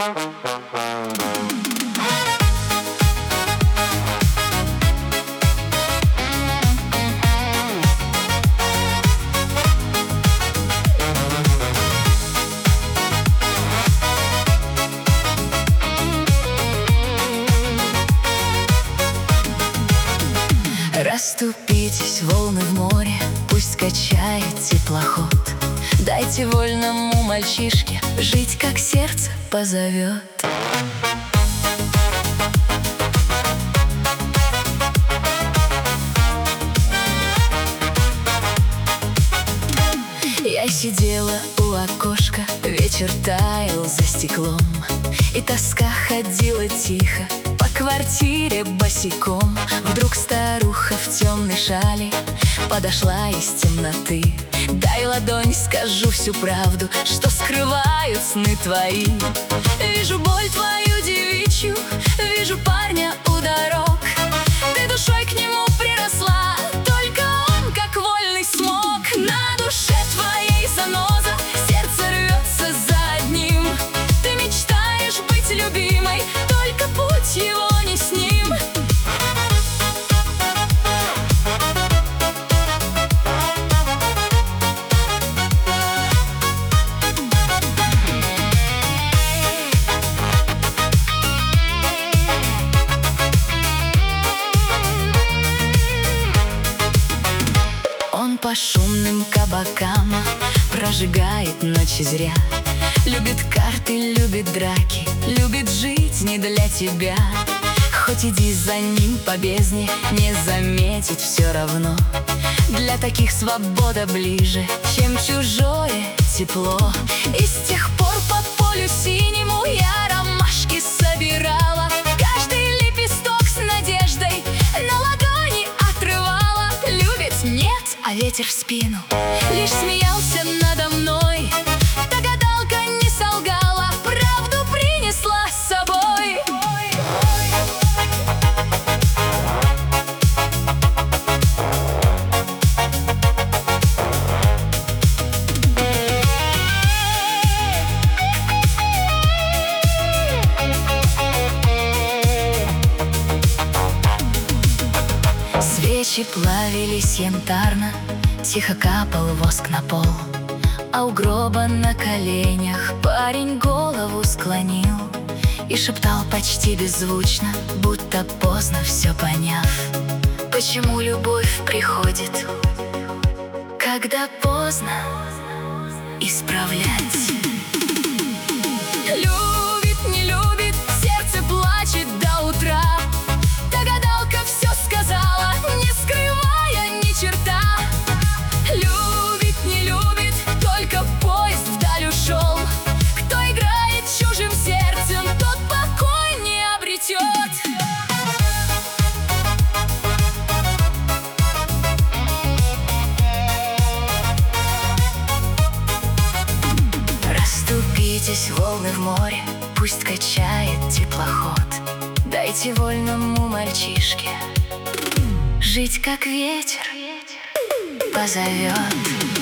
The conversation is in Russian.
Расступитесь, волны в море, пусть качает теплоход. Дайте вольному мальчишке жить, как сердце позовет. Я сидела у окошка, вечер таял за стеклом, и тоска ходила тихо по квартире босиком. Вдруг старуха в темной шали подошла из темноты. Дай ладонь, скажу всю правду, что скрывают сны твои. Вижу боль твою девичью, вижу парня у дорог. Ты душой к нему приросла, только он как вольный смог. На душе твоей заноза, сердце рвется за одним. Ты мечтаешь быть любимой, только путь его не с ним. Он по шумным кабакам прожигает ночи зря. Любит карты, любит драки, любит жить не для тебя. Хоть иди за ним по бездне, не заметить все равно. Для таких свобода ближе, чем чужое тепло. И с тех пор по полю синему я ромашки собирала. Каждый лепесток с надеждой на ладони отрывала. Любит нет, а ветер в спину лишь смеялся надо мной. Та гадалка не солгала, правду принесла с собой. Свечи плавились янтарно, тихо капал воск на пол. А у гроба на коленях парень голову склонил и шептал почти беззвучно, будто поздно все поняв. Почему любовь приходит, когда поздно исправлять? Любит, не любит, сердце плачет до утра. Та гадалка все сказала, не скрывая ни черта. Любит, не любит, только поезд вдаль ушел. Кто играет чужим сердцем, тот покой не обретет. Расступитесь, волны в море, пусть качает теплоход. Дайте вольному мальчишке жить, как ветер позовет.